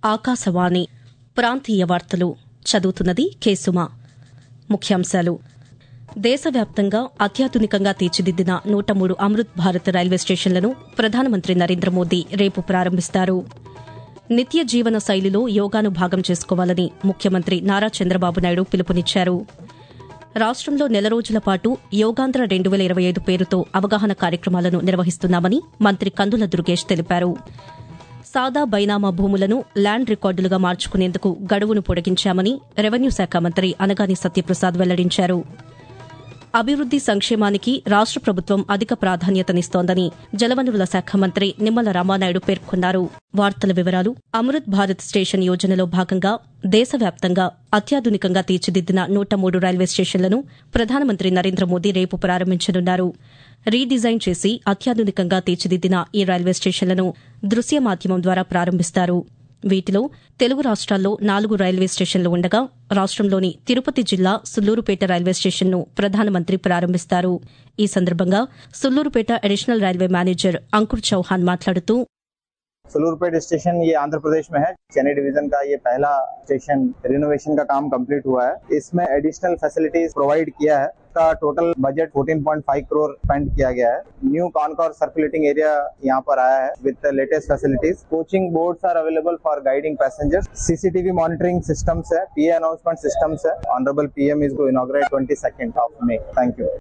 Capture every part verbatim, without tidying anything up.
ఆకాశవాణి ప్రాంతీయ వార్తలు చదువుతున్నది కేసుమ. ముఖ్యాంశాలు. దేశవ్యాప్తంగా అత్యాధునికంగా తీర్చిదిద్దిన నూట మూడు అమృత్ భారత్ రైల్వే స్టేషన్లను ప్రధానమంత్రి నరేంద్ర మోదీ రేపు ప్రారంభిస్తారు. నిత్య జీవన శైలిలో యోగాను భాగం చేసుకోవాలని ముఖ్యమంత్రి నారా చంద్రబాబు నాయుడు పిలుపునిచ్చారు. రాష్టంలో నెల రోజుల పాటు యోగాంధ్ర రెండు వేల ఇరవై ఐదు పేరుతో అవగాహన కార్యక్రమాలను నిర్వహిస్తున్నామని మంత్రి కందుల దుర్గేష్ తెలిపారు. సాదా బైనామా భూములను ల్యాండ్ రికార్డులుగా మార్చుకునేందుకు గడువును పొడిగించామని రెవెన్యూ శాఖ మంత్రి అనగాని సత్యప్రసాద్ వెల్లడించారు. అభివృద్ది సంక్షేమానికి రాష్ట ప్రభుత్వం అధిక ప్రాధాన్యతనిస్తోందని జలవనరుల శాఖ మంత్రి నిమ్మల రామానాయుడు పేర్కొన్నారు. వార్తల వివరాలు. అమృత్ భారత్ స్టేషన్ యోజనలో భాగంగా దేశవ్యాప్తంగా అత్యాధునికంగా తీర్చిదిద్దిన నూట మూడు రైల్వే స్టేషన్లను ప్రధానమంత్రి నరేంద్ర మోదీ రేపు ప్రారంభించనున్నారు. రీడిజైన్ చేసి అత్యాధునికంగా తీర్చిదిద్దిన ఈ రైల్వే స్టేషన్లను దృశ్య మాధ్యమం ద్వారా ప్రారంభిస్తారు. వీటిలో తెలుగు రాష్ట్రాల్లో నాలుగు రైల్వే స్టేషన్లు ఉండగా రాష్టంలోని తిరుపతి జిల్లా సుల్లూరుపేట రైల్వే స్టేషన్ను ప్రధానమంత్రి ప్రారంభిస్తారు. ఈ సందర్భంగా Sullurpeta additional railway manager Ankur Chauhan మాట్లాడుతూ, सुल्लूरपेट स्टेशन ये आंध्र प्रदेश में है. चेन्नई डिवीजन का ये पहला स्टेशन रिनोवेशन का काम कंप्लीट हुआ है. इसमें एडिशनल फैसिलिटीज प्रोवाइड किया है. का टोटल बजट चौदह पॉइंट पाँच करोड़ स्पेंड किया गया है. न्यू कॉनकॉर सर्कुलेटिंग एरिया यहाँ पर आया है with latest facilities. Coaching boards are available for guiding passengers. CCTV monitoring systems है. पीए अनाउंसमेंट सिस्टम्स है. Honourable PM is go inaugurate twenty second of May. Thank you.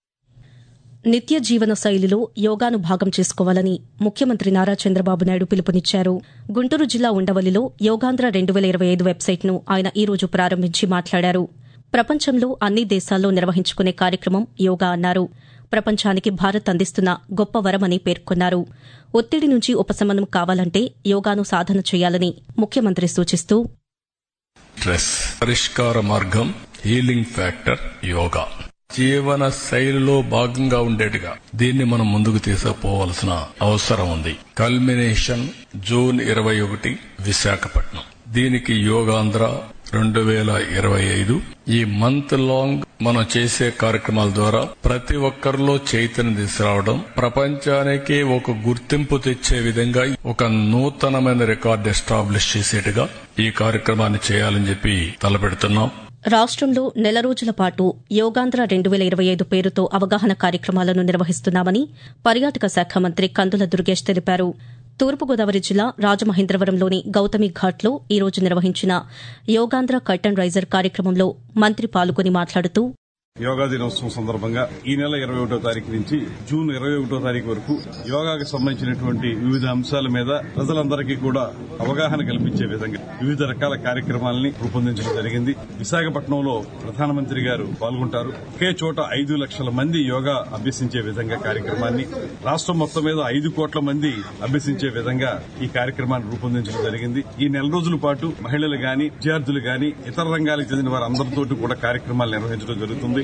నిత్య జీవన శైలిలో యోగాను భాగం చేసుకోవాలని ముఖ్యమంత్రి నారా చంద్రబాబు నాయుడు పిలుపునిచ్చారు. గుంటూరు జిల్లా ఉండవల్లిలో యోగాంధ్ర రెండు వేల ఇరవై ఐదు వెబ్సైట్ను ఆయన ఈ రోజు ప్రారంభించి మాట్లాడారు. ప్రపంచంలో అన్ని దేశాల్లో నిర్వహించుకునే కార్యక్రమం యోగా అన్నారు. ప్రపంచానికి భారత్ అందిస్తున్న గొప్ప వరమని పేర్కొన్నారు. ఒత్తిడి నుంచి ఉపశమనం కావాలంటే యోగాను సాధన చేయాలని ముఖ్యమంత్రి సూచిస్తూ, స్ట్రెస్ పరిష్కార మార్గం, హీలింగ్ ఫ్యాక్టర్ యోగా. జీవన శైలిలో భాగంగా ఉండేట్టుగా దీన్ని మనం ముందుకు తీసుకుపోవాల్సిన అవసరం ఉంది. కల్మినేషన్ జూన్ ఇరవై ఒకటి విశాఖపట్నం. దీనికి యోగాంధ్ర రెండు వేల ఇరవై ఐదు ఈ మంత్ లాంగ్ మనం చేసే కార్యక్రమాల ద్వారా ప్రతి ఒక్కరిలో చైతన్యం తీసుకురావడం, ప్రపంచానికి ఒక గుర్తింపు తెచ్చే విధంగా ఒక నూతనమైన రికార్డు ఎస్టాబ్లిష్ చేసేట్టుగా ఈ కార్యక్రమాన్ని చేయాలని చెప్పి తలపెడుతున్నాం. రాష్టంలో నెల రోజుల పాటు యోగాంధ్ర రెండు వేల ఇరవై ఐదు పేరుతో అవగాహన కార్యక్రమాలను నిర్వహిస్తున్నామని పర్యాటక శాఖ మంత్రి కందుల దుర్గేష్ తెలిపారు. తూర్పుగోదావరి జిల్లా రాజమహేంద్రవరంలోని గౌతమి ఘాట్లో ఈ రోజు నిర్వహించిన యోగాంధ్ర కర్టన్ రైజర్ కార్యక్రమంలో మంత్రి పాల్గొని మాట్లాడుతూ, యోగా దినోత్సవం సందర్భంగా ఈ నెల ఇరవై ఒకటో తారీఖు నుంచి జూన్ ఇరవై ఒకటో తారీఖు వరకు యోగాకు సంబంధించినటువంటి వివిధ అంశాల మీద ప్రజలందరికీ కూడా అవగాహన కల్పించే విధంగా వివిధ రకాల కార్యక్రమాలని రూపొందించడం జరిగింది. విశాఖపట్నంలో ప్రధానమంత్రి గారు పాల్గొంటారు. ఒకే చోట ఐదు లక్షల మంది యోగా అభ్యసించే విధంగా కార్యక్రమాన్ని, రాష్ట్రం మొత్తం మీద ఐదు కోట్ల మంది అభ్యసించే విధంగా ఈ కార్యక్రమాన్ని రూపొందించడం జరిగింది. ఈ నెల రోజుల పాటు మహిళలు గాని, విద్యార్థులు గాని, ఇతర రంగాలకు చెందిన వారందరితో కూడా కార్యక్రమాలు నిర్వహించడం జరుగుతుంది.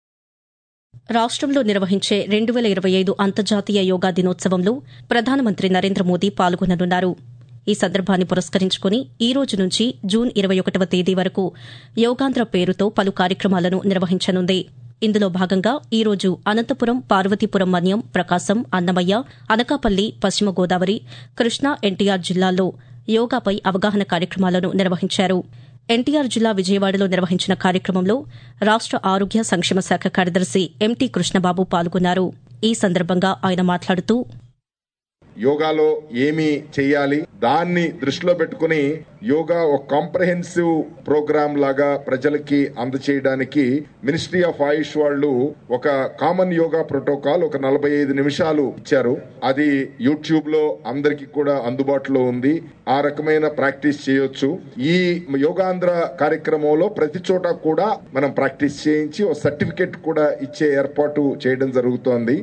రాష్టంలో నిర్వహించే రెండు వేల ఇరవై ఐదు అంతర్జాతీయ యోగా దినోత్సవంలో ప్రధానమంత్రి నరేంద్ర మోదీ పాల్గొననున్నారు. ఈ సందర్భాన్ని పురస్కరించుకుని ఈ రోజు నుంచి జూన్ ఇరవై ఒకటవ తేదీ వరకు యోగాంధ్ర పేరుతో పలు కార్యక్రమాలను నిర్వహించనుంది. ఇందులో భాగంగా ఈ రోజు అనంతపురం, పార్వతీపురం మన్యం, ప్రకాశం, అన్నమయ్య, అనకాపల్లి, పశ్చిమ గోదావరి, కృష్ణా, ఎన్టీఆర్ జిల్లాల్లో యోగాపై అవగాహన కార్యక్రమాలను నిర్వహించారు. ఎన్టీఆర్ జిల్లా విజయవాడలో నిర్వహించిన కార్యక్రమంలో రాష్ట ఆరోగ్య సంక్షేమ శాఖ కార్యదర్శి ఎంటీ కృష్ణబాబు పాల్గొన్నారు. ఈ సందర్భంగా ఆయన మాట్లాడుతూ, యోగాలో ఏమి చెయ్యాలి, దాన్ని దృష్టిలో పెట్టుకుని యోగా ఒక కాంప్రహెన్సివ్ ప్రోగ్రామ్ లాగా ప్రజలకి అందచేయడానికి మినిస్ట్రీ ఆఫ్ ఆయుష్ వాళ్ళు ఒక కామన్ యోగా ప్రోటోకాల్ ఒక నలభై ఐదు నిమిషాలు ఇచ్చారు. అది యూట్యూబ్ లో అందరికి కూడా అందుబాటులో ఉంది. ఆ రకమైన ప్రాక్టీస్ చేయొచ్చు. ఈ యోగాంధ్ర కార్యక్రమంలో ప్రతి చోట కూడా మనం ప్రాక్టీస్ చేయించి ఒక సర్టిఫికెట్ కూడా ఇచ్చే ఏర్పాటు చేయడం జరుగుతోంది.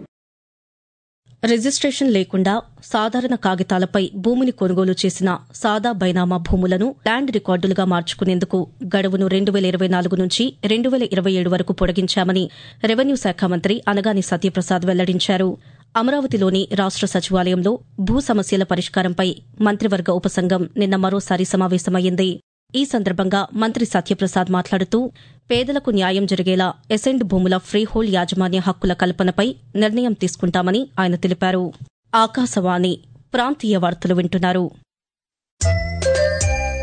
రిజిస్టేషన్ లేకుండా సాధారణ కాగితాలపై భూమిని కొనుగోలు చేసిన సాదా బైనామా భూములను ల్యాండ్ రికార్డులుగా మార్చుకునేందుకు గడువును రెండు వేల ఇరవై నాలుగు నుంచి రెండు వేల ఇరవై ఏడు వరకు పొడిగించామని రెవెన్యూ శాఖ మంత్రి అనగాని సత్యప్రసాద్ వెల్లడించారు. అమరావతిలోని రాష్ట సచివాలయంలో భూ సమస్యల పరిష్కారంపై మంత్రివర్గ ఉపసంఘం నిన్న మరోసారి సమావేశమైంది. ఈ సందర్భంగా మంత్రి సత్యప్రసాద్ మాట్లాడుతూ, పేదలకు న్యాయం జరిగేలా ఎసెండ్ భూముల ఫ్రీహోల్డ్ యాజమాన్య హక్కుల కల్పనపై నిర్ణయం తీసుకుంటామని ఆయన తెలిపారు. ఆకాశవాణి ప్రాంతీయ వార్తలు వింటున్నారు.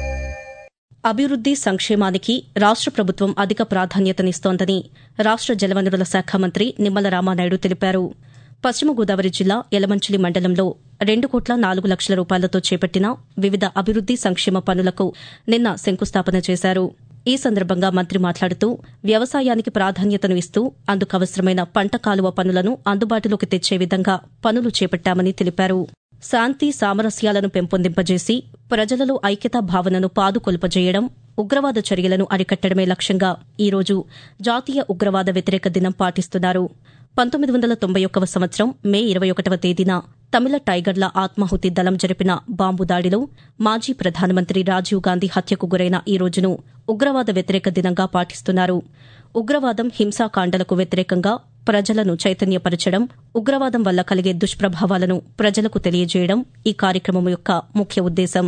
అభివృద్ది సంక్షేమానికి రాష్ట ప్రభుత్వం అధిక ప్రాధాన్యతనిస్తోందని రాష్ట జలవనరుల శాఖ మంత్రి నిమ్మల రామానాయుడు తెలిపారు. పశ్చిమ గోదావరి జిల్లా యలమంచిలి మండలంలో రెండు కోట్ల నాలుగు లక్షల రూపాయలతో చేపట్టిన వివిధ అభివృద్ది సంక్షేమ పనులకు నిన్న శంకుస్థాపన చేశారు. ఈ సందర్భంగా మంత్రి మాట్లాడుతూ వ్యవసాయానికి ప్రాధాన్యతను ఇస్తూ అందుకు అవసరమైన పంట కాలువ పనులను అందుబాటులోకి తెచ్చే విధంగా పనులు చేపట్టామని తెలిపారు. శాంతి సామరస్యాలను పెంపొందింపజేసి ప్రజలలో ఐక్యతా భావనను పాదుకొల్పజేయడం, ఉగ్రవాద చర్యలను అరికట్టడమే లక్ష్యంగా ఈరోజు జాతీయ ఉగ్రవాద వ్యతిరేక దినం పాటిస్తున్నారు. పంతొమ్మిది వందల తొంభై ఒక్కవ సంవత్సరం మే ఇరవై ఒకటవ తేదీన తమిళ టైగర్ల ఆత్మాహుతి దళం జరిపిన బాంబు దాడిలో మాజీ ప్రధానమంత్రి రాజీవ్ గాంధీ హత్యకు గురైన ఈ రోజును ఉగ్రవాద వ్యతిరేక దినంగా పాటిస్తున్నారు. ఉగ్రవాదం, హింసాకాండలకు వ్యతిరేకంగా ప్రజలను చైతన్యపరచడం, ఉగ్రవాదం వల్ల కలిగే దుష్ప్రభావాలను ప్రజలకు తెలియజేయడం ఈ కార్యక్రమం యొక్క ముఖ్య ఉద్దేశం.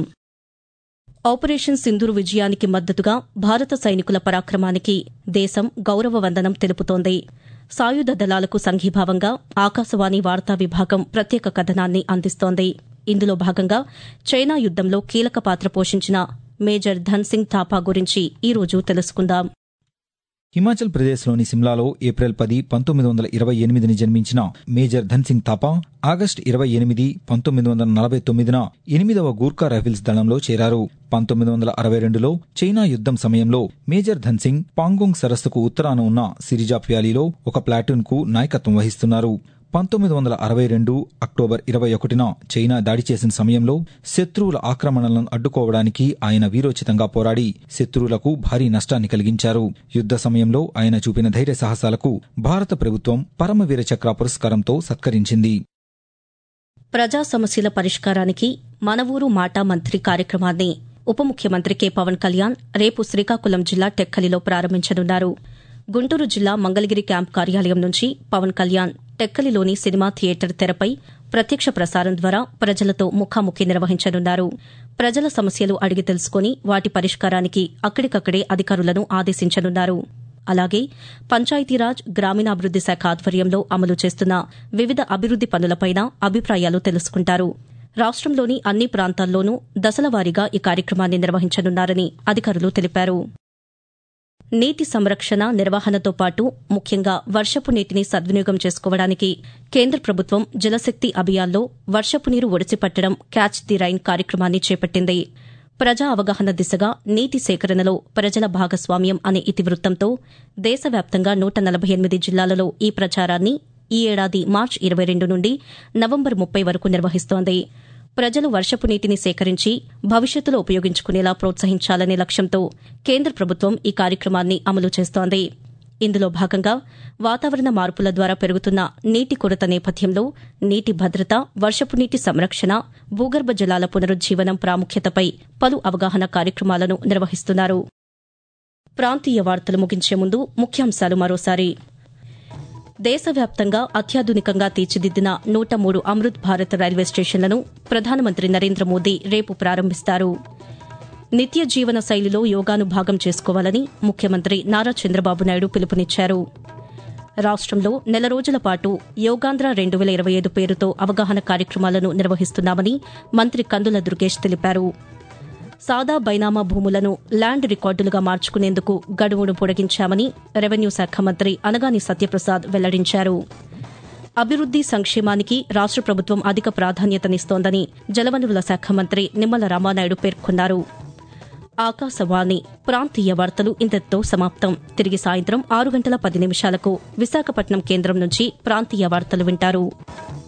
ఆపరేషన్ సింధూర్ విజయానికి మద్దతుగా భారత సైనికుల పరాక్రమానికి దేశం గౌరవ వందనం తెలుపుతోంది. సాయుధ దళాలకు సంఘీభావంగా ఆకాశవాణి వార్తా విభాగం ప్రత్యేక కథనాన్ని అందిస్తోంది. ఇందులో భాగంగా చైనా యుద్దంలో కీలక పాత్ర పోషించిన మేజర్ ధన్ సింగ్ థాపా గురించి ఈ రోజు తెలుసుకుందాం. హిమాచల్ ప్రదేశ్లోని సిమ్లాలో ఏప్రిల్ పది పంతొమ్మిది వందల ఇరవై ఎనిమిదిని జన్మించిన మేజర్ ధన్ సింగ్ థాపా ఆగస్టు ఇరవై ఎనిమిది పంతొమ్మిది వందల నలభై తొమ్మిదిన ఎనిమిదవ గూర్ఖా రైఫిల్స్ దళంలో చేరారు. పంతొమ్మిది వందల అరవై రెండులో చైనా యుద్దం సమయంలో మేజర్ ధన్ సింగ్ పాంగోంగ్ సరస్సుకు ఉత్తరాన ఉన్న సిరిజాప్ వ్యాలీలో ఒక ప్లాటూన్ కు నాయకత్వం వహిస్తున్నారు. పంతొమ్మిది వందల అరవై రెండు అక్టోబర్ ఇరవై ఒకటిన చైనా దాడి చేసిన సమయంలో శత్రువుల ఆక్రమణలను అడ్డుకోవడానికి ఆయన వీరోచితంగా పోరాడి శత్రువులకు భారీ నష్టాన్ని కలిగించారు. యుద్ద సమయంలో ఆయన చూపిన ధైర్య సాహసాలకు భారత ప్రభుత్వం పరమవీర చక్ర పురస్కారంతో సత్కరించింది. ప్రజా సమస్యల పరిష్కారానికి మన ఊరు మాట మంత్రి కార్యక్రమాన్ని ఉప ముఖ్యమంత్రి కె పవన్ కళ్యాణ్ రేపు శ్రీకాకుళం జిల్లా టెక్కలిలో ప్రారంభించనున్నారు. గుంటూరు జిల్లా మంగళగిరి క్యాంప్ కార్యాలయం నుంచి పవన్ కళ్యాణ్ టెక్కలిలోని సినిమా థియేటర్ తెరపై ప్రత్యక్ష ప్రసారం ద్వారా ప్రజలతో ముఖాముఖి నిర్వహించనున్నారు. ప్రజల సమస్యలు అడిగి తెలుసుకుని వాటి పరిష్కారానికి అక్కడికక్కడే అధికారులను ఆదేశించనున్నారు. అలాగే పంచాయతీరాజ్, గ్రామీణాభివృద్ది శాఖ ఆధ్వర్యంలో అమలు చేస్తున్న వివిధ అభివృద్ది పనులపైన అభిప్రాయాలు తెలుసుకుంటారు. రాష్టంలోని అన్ని ప్రాంతాల్లోనూ దశలవారీగా ఈ కార్యక్రమాన్ని నిర్వహించనున్నారని అధికారులు తెలిపారు. నీటి సంరక్షణ, నిర్వహణతో పాటు ముఖ్యంగా వర్షపు నీటిని సద్వినియోగం చేసుకోవడానికి కేంద్ర ప్రభుత్వం జలశక్తి అభియాన్లో వర్షపు నీరు ఒడిసిపట్టడం క్యాచ్ ది రైన్ కార్యక్రమాన్ని చేపట్టింది. ప్రజా అవగాహన దిశగా నీటి సేకరణలో ప్రజల భాగస్వామ్యం అనే ఇతివృత్తంతో దేశవ్యాప్తంగా నూట నలభై ఎనిమిది జిల్లాలలో ఈ ప్రచారాన్ని ఈ ఏడాది మార్చి ఇరవై రెండు నుండి నవంబర్ ముప్పై వరకు నిర్వహిస్తోంది. ప్రజలు వర్షపు నీటిని సేకరించి భవిష్యత్తులో ఉపయోగించుకునేలా ప్రోత్సహించాలనే లక్ష్యంతో కేంద్ర ప్రభుత్వం ఈ కార్యక్రమాన్ని అమలు చేస్తోంది. ఇందులో భాగంగా వాతావరణ మార్పుల ద్వారా పెరుగుతున్న నీటి కొరత నేపథ్యంలో నీటి భద్రత, వర్షపు నీటి సంరక్షణ, భూగర్భ జలాల పునరుజ్జీవనం ప్రాముఖ్యతపై పలు అవగాహన కార్యక్రమాలను నిర్వహిస్తున్నారు. ప్రాంతీయ వార్తలు ముగించే ముందు ముఖ్యాంశాలు మరోసారి. దేశవ్యాప్తంగా అత్యాధునికంగా తీర్చిదిద్దిన నూట మూడు అమృత్ భారత్ రైల్వే స్టేషన్లను ప్రధానమంత్రి నరేంద్ర మోదీ రేపు ప్రారంభిస్తారు. నిత్య జీవన శైలిలో యోగాను భాగం చేసుకోవాలని ముఖ్యమంత్రి నారా చంద్రబాబు నాయుడు పిలుపునిచ్చారు. రాష్టంలో నెల రోజుల పాటు యోగాంధ్ర రెండు వేల ఇరవై ఐదు పేరుతో అవగాహన కార్యక్రమాలను నిర్వహిస్తున్నామని మంత్రి కందుల దుర్గేష్ తెలిపారు. సాదా బైనామా భూములను ల్యాండ్ రికార్డులుగా మార్చుకునేందుకు గడువును పొడిగించామని రెవెన్యూ శాఖ మంత్రి అనగాని సత్యప్రసాద్ వెల్లడించారు. అభివృద్ది సంక్షేమానికి రాష్ట ప్రభుత్వం అధిక ప్రాధాన్యతనిస్తోందని జలవనరుల శాఖ మంత్రి నిమ్మల రామానాయుడు పేర్కొన్నారు. ఆకాశవాణి ప్రాంతీయ వార్తలు ఇంతటితో సమాప్తం. తిరిగి సాయంత్రం ఆరు గంటల పది నిమిషాలకు విశాఖపట్నం కేంద్రం నుంచి ప్రాంతీయ వార్తలు వింటారు.